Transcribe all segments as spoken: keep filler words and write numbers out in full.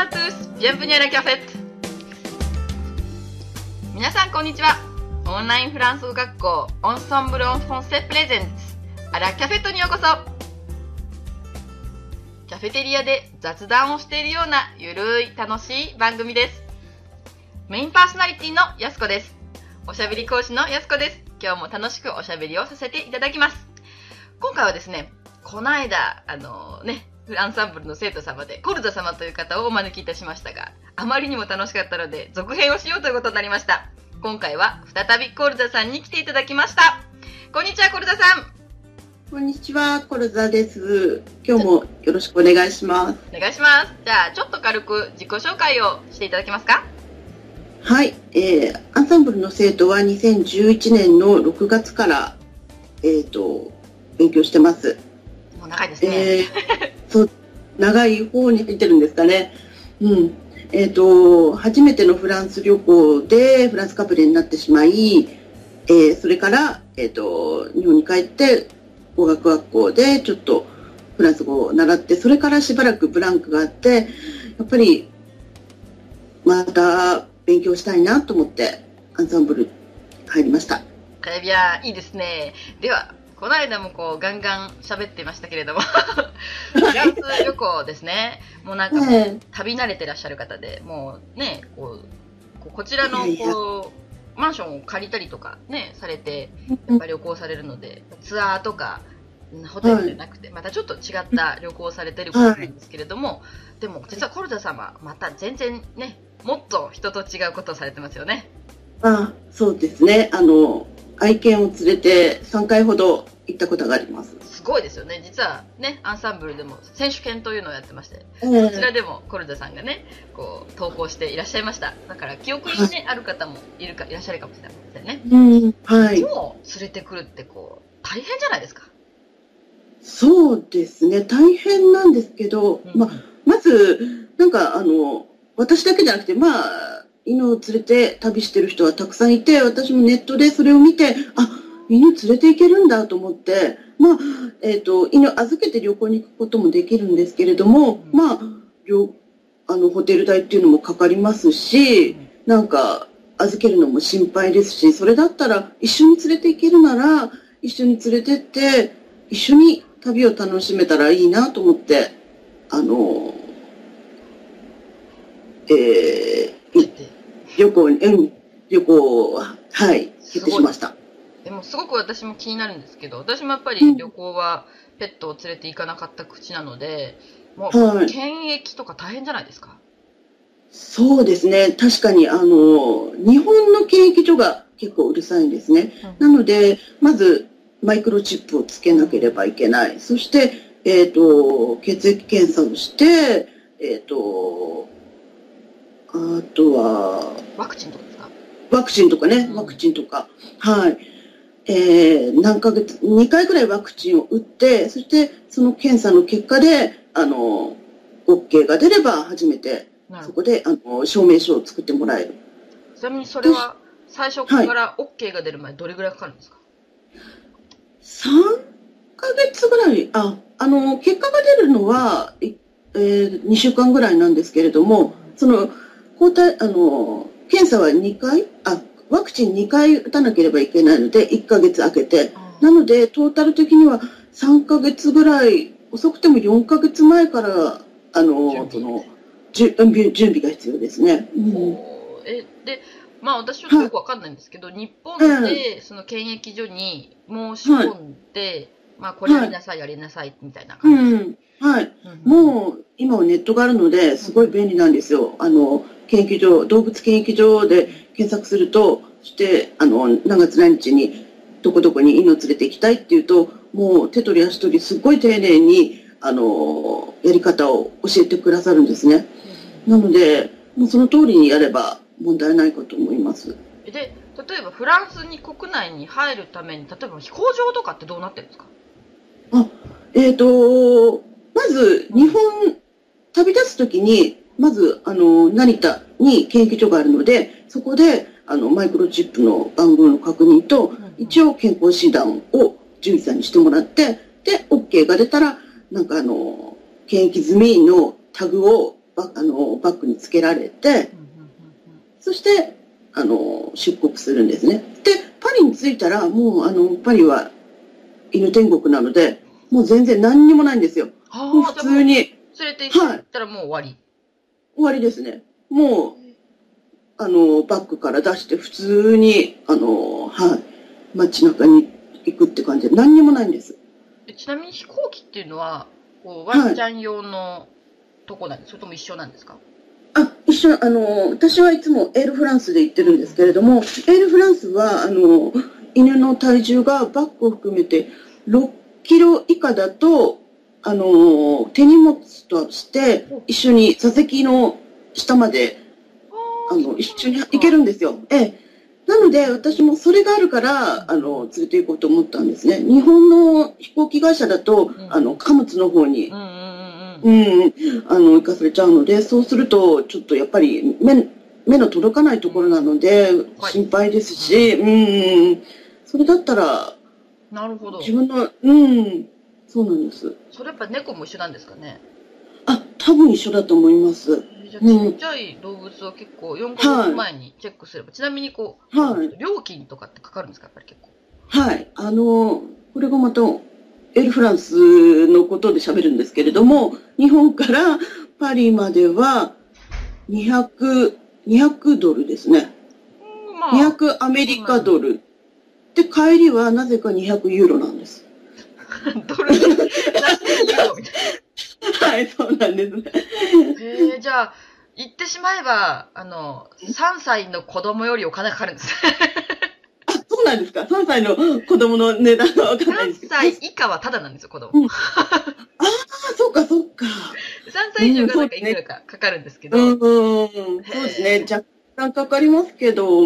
à tous, bienvenue à la cafette. 皆さんこんにちは。オンラインフランス語学校オンサンブル・オン・フランセ・プレゼンツあらキャフェットにようこそ。キャフェテリアで雑談をしているようなゆるい楽しい番組です。メインパーソナリティのやすこです。おしゃべり講師のやすこです。今日も楽しくおしゃべりをさせていただきます。今回はですね、この間あのねアンサンブルの生徒様でコルザ様という方をお招きいたしましたが、あまりにも楽しかったので続編をしようということになりました。今回は再びコルザさんに来ていただきました。こんにちは、コルザさん。 こんにちは、コルザです。今日もよろしくお願いします。 お願いします。じゃあちょっと軽く自己紹介をしていただけますか？ はい、えー、アンサンブルの生徒はにせんじゅういちねんのろくがつから、えーと、勉強してます。 もう長いですね。 えー、そう長い方に入ってるんですかね。うん。えーと、初めてのフランス旅行でフランスかぶれになってしまい、えー、それから、えーと、日本に帰って語学学校でちょっとフランス語を習って、それからしばらくブランクがあって、やっぱりまた勉強したいなと思ってアンサンブル入りました。 いや、いいですね。ではこの間もこうガンガン喋ってましたけれどもフランス旅行ですね。もうなんかもう旅慣れてらっしゃる方で、もうねこうこちらのこうマンションを借りたりとかねされてやっぱり旅行されるので、ツアーとかホテルじゃなくてまたちょっと違った旅行をされてることなんですけれども、でも実はコルザ様また全然ねもっと人と違うことをされてますよね。 あ、そうですね。あの愛犬を連れてさんかいほど行ったことがあります。 すごいですよね。実はねアンサンブルでも選手権というのをやってまして、 えー、 こちらでもコルザさんがねこう投稿していらっしゃいました。だから記憶に、ね、ある方もいるかいらっしゃるかもしれませんね。 うん、はい。 犬を連れてくるってこう大変じゃないですか？ そうですね、大変なんですけど、うん、ままずなんかあの私だけじゃなくて、まあ犬を連れて旅してる人はたくさんいて、私もネットでそれを見て、あ、犬連れて行けるんだと思って、まあ、えっと、犬預けて旅行に行くこともできるんですけれども、うん、まあ、あの、ホテル代っていうのもかかりますし、なんか、預けるのも心配ですし、それだったら一緒に連れて行けるなら、一緒に連れてって、一緒に旅を楽しめたらいいなと思って、あの、えー、旅行に、うん、旅行は、はい、決定しました。 でもすごく私も気になるんですけど、私もやっぱり旅行はペットを連れて行かなかった口なので、もう、はい、検疫とか大変じゃないですか？ そうですね、確かにあの日本の検疫所が結構うるさいんですね。うん、なのでまずマイクロチップをつけなければいけない。そして、えーと、血液検査をして、えーと、あとはワクチンとかですか？ ワクチンとかね、ワクチンとか、うん、はい。えー、何ヶ月、にかいぐらいワクチンを打って、そしてその検査の結果で、あの、OK が出れば初めて、そこで、あの、証明書を作ってもらえる。 ちなみにそれは、最初から OK が出る前、どれぐらいかかるんですか？ さんかげつぐらい、あ、あの、結果が出るのは、えー、にしゅうかんぐらいなんですけれども、その、抗体、あの、検査はにかい、あ、ワクチンにかい打たなければいけないのでいっかげつ空けて、なのでトータル的にはさんかげつぐらい、遅くてもよんかげつまえからあのその準備が必要ですね。うん、 えでまあ私はよくわかんないんですけど、日本でその検疫所に申し込んで、はい、まあこれやりなさい、はい、やりなさいみたいな感じです。うんはい、うん、もう今はネットがあるのですごい便利なんですよ。あの検疫所、動物検疫所で検索すると、そしてあの何月何日にどこどこに犬を連れて行きたいっていうと、もう手取り足取りすごい丁寧にあのやり方を教えてくださるんですね。なのでもうその通りにやれば問題ないかと思います。 で、例えばフランスに国内に入るために、例えば飛行場とかってどうなってるんですか？ あ、えっとまず日本旅立つ時にまずあの成田に検疫所があるので、そこであのマイクロチップの番号の確認と、一応健康診断を獣医さんにしてもらって、で OK が出たらなんかあの検疫済みのタグをバあのバッグにつけられて、そして、あの、出国するんですね。で、パリに着いたら、もう、あの、パリは犬天国なので、もう全然何にもないんですよ。もう普通に。連れて行ったらもう終わり、はい、 終わりですね。もう、あの、バッグから出して普通に、あの、はい、街中に行くって感じで、何にもないんです。 ちなみに飛行機っていうのは、こうワンちゃん用のとこなんですか、それとも一緒なんですか？ あ、一緒、あの、私はいつもエールフランスで行ってるんですけれども、エールフランスは、あの、犬の体重がバッグを含めてろっキロ以下だと、あの、手荷物として一緒に座席の下まで、あの、一緒に行けるんですよ。ええ。なので、私もそれがあるから、あの、連れて行こうと思ったんですね。日本の飛行機会社だと、あの、貨物の方に、うん、あの、行かされちゃうので、そうすると、ちょっとやっぱり目、目の届かないところなので、心配ですし、うん、それだったら、 なるほど。 自分の、うん、そうなんです。 それやっぱ猫も一緒なんですかね？ あ、多分一緒だと思います。 じゃあちっちゃい動物は結構よんかげつまえにチェックすれば、はい、ちなみにこう、はい、料金とかってかかるんですか、やっぱり結構？ はい、あの、これがまた、エルフランスのことで喋るんですけれども、日本からパリまではにひゃく、にひゃくドルですね。まあ、にひゃくアメリカドル。で、帰りはなぜかにひゃくユーロなんです。 ドルで、ユーロみたいな。 はい、そうなんですね。 へえ、じゃあ、言ってしまえば、あの、さんさいの子供よりお金かかるんです。 あ、そうなんですか。さんさいの子供の値段はわかんないですけど。 さんさい以下はタダなんですよ、子供。 うん、ああ、そっかそっか。 さんさい以上がなんかいくらかかかるんですけど。 うん、うん、そうですね。若干かかりますけど、うん。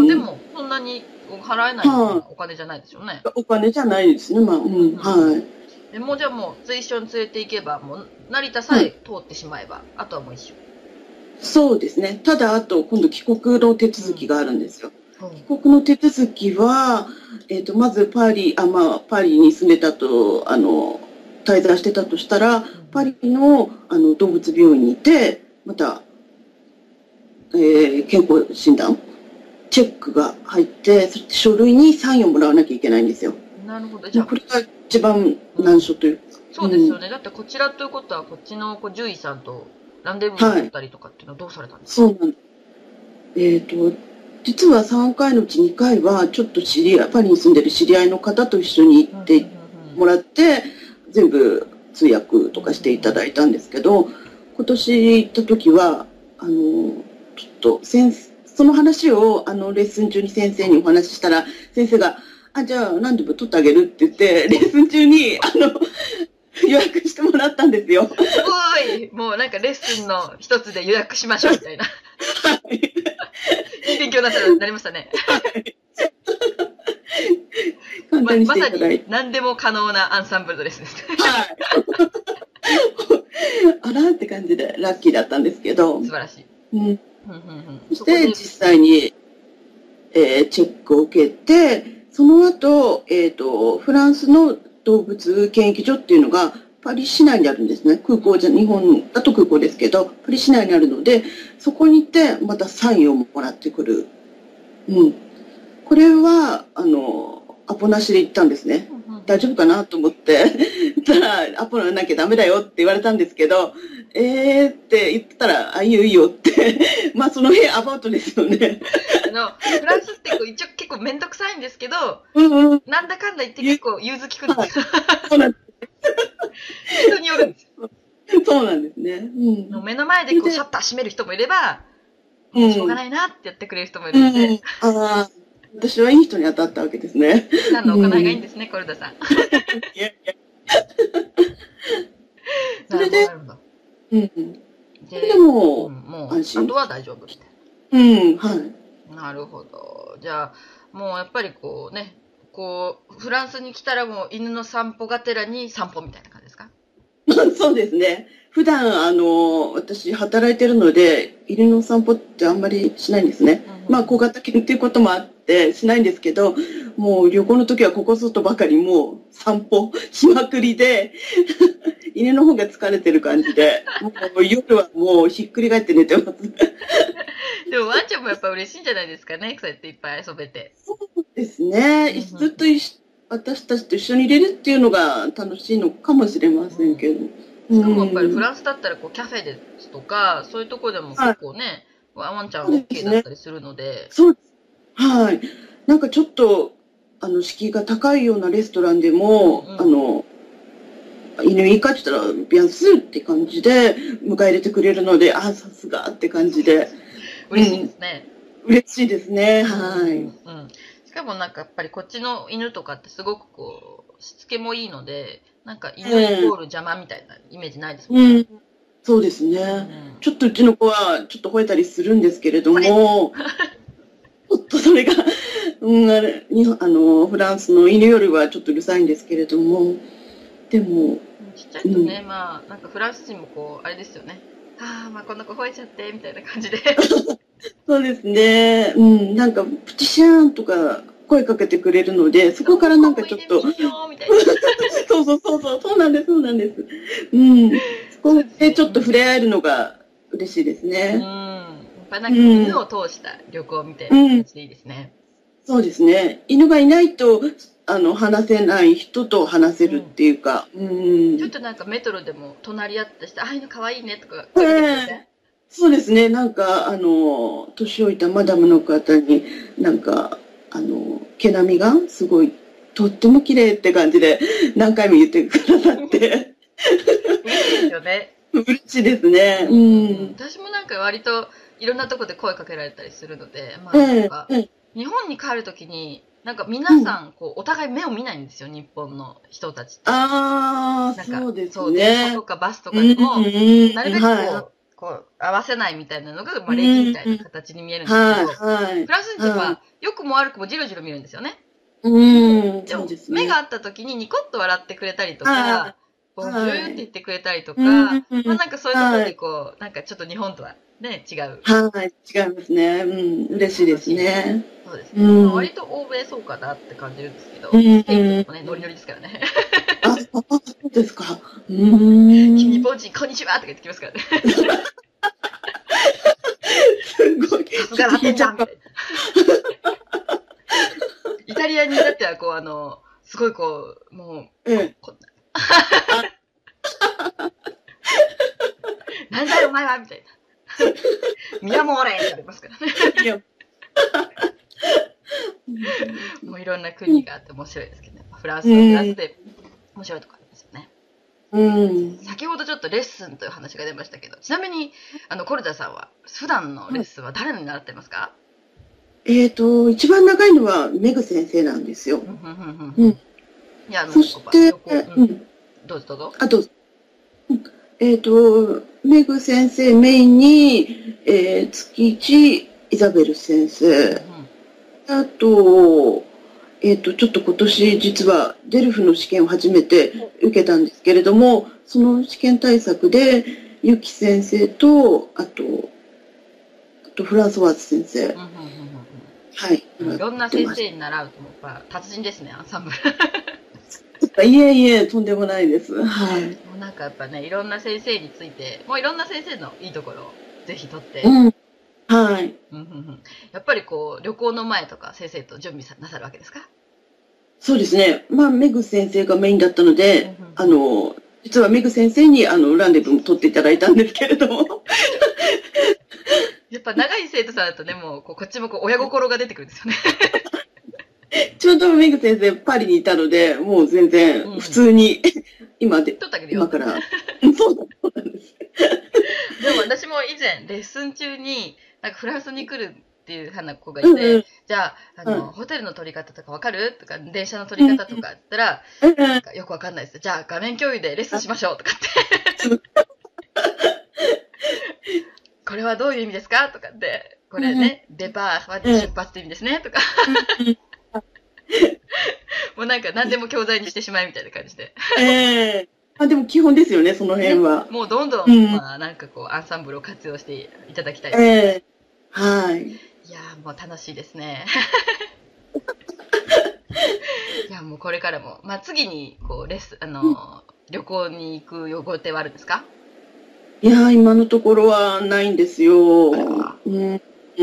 でも、そんなに払えないお金じゃないですよね。 お金じゃないですね、まあ、うん、はい。 でもうじゃあもう、随所に連れて行けば、もう、成田さえ通ってしまえば、うん、あとはもう一緒。 そうですね。ただ、あと、今度帰国の手続きがあるんですよ。うん、帰国の手続きは、えっと、まずパリ、あ、まあ、パリに住んでたと、あの、滞在してたとしたら、うん、パリの、あの、動物病院にいて、また、えー、健康診断、チェックが入って、そして書類にサインをもらわなきゃいけないんですよ。 なるほど。じゃあ、 これが一番難所というか。 うん、そうですよね。うん、だってこちらということは、こっちのこう獣医さんとランデブー取ったりとかっていうのはどうされたんですか？ はい、そうなんです。えっと、実はさんかいのうちにかいは、ちょっと知り合い、パリに住んでる知り合いの方と一緒に行ってもらって、全部通訳とかしていただいたんですけど、今年行った時は、あの、ちょっと先生、その話をあのレッスン中に先生にお話ししたら、先生が、あ、じゃあ何でも取ってあげるって言って、レッスン中にあの予約してもらったんですよ。 すごい、もうなんかレッスンの一つで予約しましょうみたいな。はい。いい勉強になったなりましたね。はい。簡単にしていただいて、ま、まさに何でも可能なアンサンブルドレッスンですね。はい。 あらって感じでラッキーだったんですけど。 素晴らしい。 うん。そして実際に、えー、チェックを受けて、その後、えっと、フランスの動物検疫所っていうのがパリ市内にあるんですね。空港じゃ、日本だと空港ですけど、パリ市内にあるので、そこに行ってまたサインをもらってくる。うん。これは、あの、アポなしで行ったんですね。大丈夫かなと思って。たら、アポなきゃダメだよって言われたんですけど、えーって言ったら、あ、いいよいいよって。まあ、その辺アバウトですよね。 あの、フランスってこう一応結構めんどくさいんですけど、うんうん、なんだかんだ言って結構融通きくんですよ。そうなんです。人によるんですよ。 そうなんですね。 うん、目の前でこうシャッター閉める人もいれば、もうしょうがないなってやってくれる人もいるんで。うんうん、 ああ、私はいい人に当たったわけですね。 普段の行いがいいんですね、うん、コルダさん。いやいや。 それで、うん。 で、 でも、 うん、もう、あとは大丈夫みたいな。うん、はい。 なるほど。じゃあ、もうやっぱりこうね、こう、フランスに来たらもう犬の散歩がてらに散歩みたいな感じですか？ そうですね。普段、あの、私、働いてるので、犬の散歩ってあんまりしないんですね。うん、まあ、小型犬っていうこともあって、 ってしないんですけど、もう旅行の時はここ外ばかりもう散歩しまくりで、犬の方が疲れてる感じで、もう夜はもうひっくり返って寝てます。 でもワンちゃんもやっぱ嬉しいんじゃないですかね、そうやっていっぱい遊べて。 そうですね。 うんうんずっと一緒私たちと一緒にいれるっていうのが楽しいのかもしれませんけど。 しかもやっぱりフンランスだったらこうキャフェですとか、そういうところでもはい。 結構ね、ワンちゃんそうで OK すね。 だったりするので、 そう、はい。なんかちょっと、あの、敷居が高いようなレストランでうんも、 うん。 あの、犬いいかって言ったら、ビアンスって感じで迎え入れてくれるので、あ、さすがって感じで、う嬉しいでん、 すね。 嬉しいですね。 うんうんはい。 うんうん。しかもなんかやっぱりこっちの犬とかってすごくこう、しつけもいいので、なんか犬イコーええ、 ル邪魔みたいなイメージないですもんね。 うん、そうですうね。 ん。 ちょっとうちの子はちょっと吠えたりするんですけれどこれ、 も、ちょっとそれが、うん、あれ、にあの、フランスの犬よりはちょっとうるさいんですけれども、でも、 ちっちゃうん、 いとね、まあ、なんかフランス人もこう、あれですよね。ああ、まあこの子吠えちゃって、みたいな感じで。 そうですね、うん、なんか、プチシャーンとか声かけてくれるので、そこからなんどこ向かちょっと、 いてみんよ、みたいな。 そうそうそうそう、そうなんです、そうなんです。うん、そこそうですね。 でちょっとうん。 触れ合えるのが嬉しいですうん。 ね。 やっぱなうんかこう、犬ん、 を通した旅行みたいうん、 な形でいいですね。 そうですね。犬がいないと、あの、話せない人と話せるっうん。 ていうか、うん。 ちょっとなんかメトロでも隣り合ってして、ああいうの可愛いねとかえ声かけてくれて。 え、そうですね。なんか、あの、年老いたマダムの方に、なんか、あの、毛並みがすごい、とっても綺麗って感じで、何回も言ってくださって、 嬉しいですよね。 嬉しいですね。 うんううんうん。 ん。 私もなんか割といろんなとこで声かけられたりするので、まえあなんえ、 か、 ええ、 日本に帰るときに、なんかうん。 皆さん、こう、お互い目を見ないんですよ、日本の人たちって。 ああ、 なんか、 そうですそう、電車とね。 かバスとうん、 かでも、なるうん、 べくはい、はこう、こう、合わせないみたいなのが、まい、 あ礼儀みうん、 たいな形に見えるんですけはい、 ど、 はい、 フランス人ってまはい。 あ、良くも悪くもじろじろ見るんですよね。 うん、そうでも、 ですね。 目が合った時にニコッと笑ってくれたりとか、 はい、 ボンジュールって言っはい。 てくれたりとうか、まあん、 なんかそういうところはい、 でこう、なんかちょっと日本とはね、違う、 はい、違いますね。うん、嬉しいです楽しい。 ね。 そうですね。まあうん、 割と欧米そうかなって感じるんですけうど、スペインとかん、 もね、ノリノリですからね。 あ、そうですか。う日ん。 本人、こんにちはとか言ってきますからね。 すごい。 さすちょっとがラテンだ引いちゃった。 みたいな。イタリアにだってはこう、あの、すごいこう、もう、こ、 ええ。 こあ、 なんだよお前はみたいな。ミラモーレって言われますからね。 いや、 もういろんな国があって面白いですけどね。フランうスはフランスん、 で面白いとこありますよね。 うん。 先ほどちょっとレッスンという話が出ましたけど、ちなみに、あの、コルダさんは、普段のレッスンは誰に習ってますか？ えっと、一番長いのはメグ先生なんですよ。 うん、ふんふんふんふん。 うん。 いや、あの、 そして、 旅行、うん。 うん。 どうぞどうぞ。 あと、えっと、メグ先生メインに、えー、月一、イザベル先うん、 生。あと、えっと、ちょっと今年実はデルフの試験を初めて受けたんですけれども、その試験対策で、ユキ先生と、あと、あとフランソワーズ先生。 うん、うん、うん、うん。 はい、 うん。いろんな習ってまし先生に習うと、もうやっぱ達人ですね、アンサンブル。 た。いえいえ、とんでもないです。はい。 もうなんかやっぱね、いろんな先生について、もういろんな先生のいいところをぜひ取って、 うん。はい。 うんうんうん、やっぱりこう、旅行の前とか先生と準備さなさるわけですか？ そうですね。まあ、メグ先生がメインだったのうんで、 うんうん、 あの、実はメグ先生にあのランデブーも取っていただいたんですけれども。 やっぱ長い生徒さんだとね、もうこうこっちもこう親心が出てくるんですよね。 ちょうどメグ先生パリにいたので、もう全然うん。 普通に、今で、 取ってあげるよって。 今から、そうそうなんです。 でも私も以前レッスン中に、なんかフランスに来るっていう花子がいて、 うんうん、 じゃあ、あうん、 の、ホテルの取り方とかわかるとか、電車の取うん、 り方とか言ったら、 うん、 なんかよくわかんないです。じゃあ画面共有でレッスンしましょうとかって。これはどういう意味ですかとかって、これね、デパーは出発って意味ですねとか、もうなんか何でも教材にしてしまいみたいな感じで。 ええ、あ、でも基本ですよね、その辺ね、 は。 もうどんどん、 うん、 まあなんかこう、アンサンブルを活用していただきたいですね。 ええ、はい。 いやーもう楽しいですね。 いや、もうこれからも、まあ、次に、こう、レッスン、あの、うん、旅行に行く予定はあるんですか？ いやー、今のところはないんですよ。うん。うん。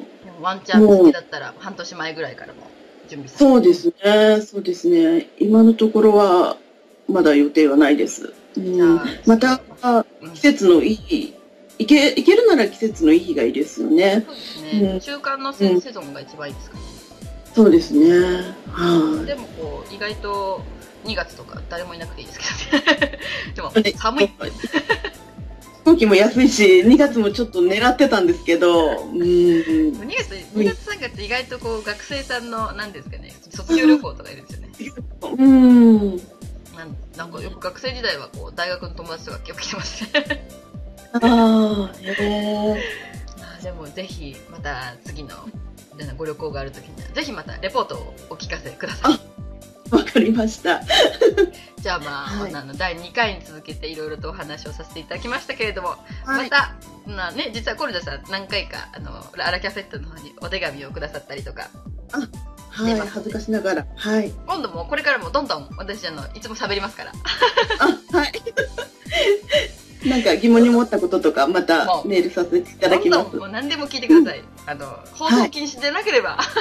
ワンチャン好きだったら、半年前ぐらいからも準備されて。 そうですね、そうですね。今のところは、まだ予定はないです。うん、また、季節のいい、行け、行けるなら季節のいい日がいいですよね。 そうですね。うん、中間のセゾンが一番いいですかね。 そうですね。はい。 でもこう意外とにがつとか誰もいなくていいですけどね。でも寒い。飛行機も安いし、にがつもちょっと狙ってたんですけど、うん。にがつ、にがつさんがつ意外とこう学生さんのなんですかね、卒業旅行とかいるんですよね。 うん。 なんなんかよく学生時代はこう大学の友達とかよく来てますね。 ああ、へえ。 でもぜひまた次のご旅行があるときにはぜひまたレポートをお聞かせください。 わかりました。 じゃあまあ、はい、あのだいにかいに続けていろいろとお話をさせていただきましたけれども、はい、また、まあね、実はコルダさん何回かあのアラキャフェットの方にお手紙をくださったりとか。 あ、はい、恥ずかしながら。はい。 今度もこれからもどんどん私あのいつも喋りますから。 あ、はい。なんか疑問に思ったこととかまたメールさせていただきます。 どんどんもう何でも聞いてください。うん、あの放送禁止でなければ、はい、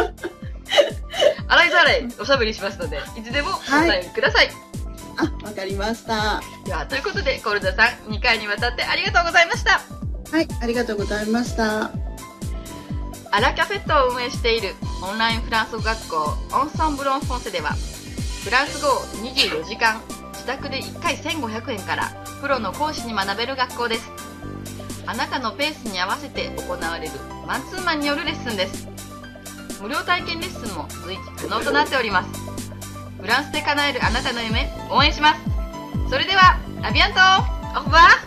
洗いざらいおしゃべりしますのでいつでもお便りください。 はい、あ、わかりました。 ではということでコルダさんにかいにわたってありがとうございました。 はい、ありがとうございました。 アラキャフェットを運営しているオンラインフランス語学校オンソンブロンフォンセではフランス語をにじゅうよじかん自宅でいっかいせんごひゃくえんからプロの講師に学べる学校です。あなたのペースに合わせて行われるマンツーマンによるレッスンです。無料体験レッスンも随時可能となっております。フランスで叶えるあなたの夢応援します。それではアビアントオフバー